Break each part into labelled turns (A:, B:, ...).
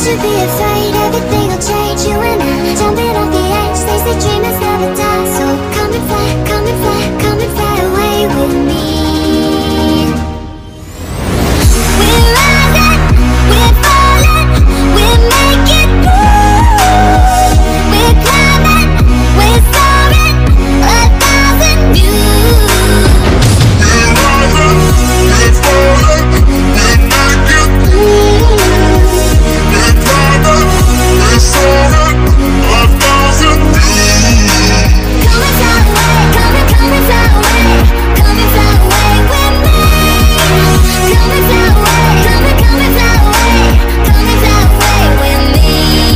A: should be afraid, everything will change. You and I, jumping off the edge. They say dreamers never die. So come and fly, come and fly, come and fly away with me. We're rising, we're falling, we're making moves. We're climbing, we're soaring, 1,000 views.
B: We're rising, we're falling, we're making moves. We're climbing, we're soaring, 1,000 views.
A: Come and fly away, come and fly away, come and fly away with me. Come and fly away, come and fly away, come and fly away with me.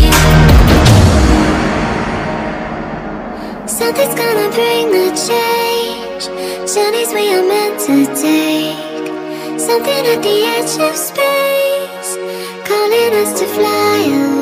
A: Something's gonna bring the change. Journeys we are meant to take. Something at the edge of space, calling us to fly away.